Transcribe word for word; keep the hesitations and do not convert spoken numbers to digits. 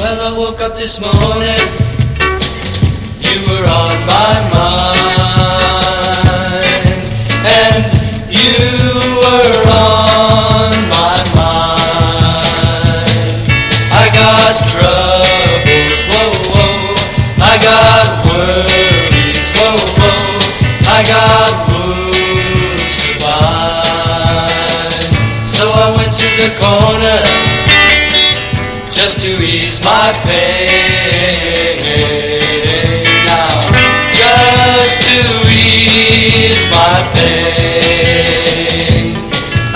Well, I woke up this morning, you were on my mind, and you were on my mind. I got troubles, whoa, whoa, I got worries, whoa, whoa, I got wounds to bind. So I went to the corner just to ease my pain. Now, just to ease my pain.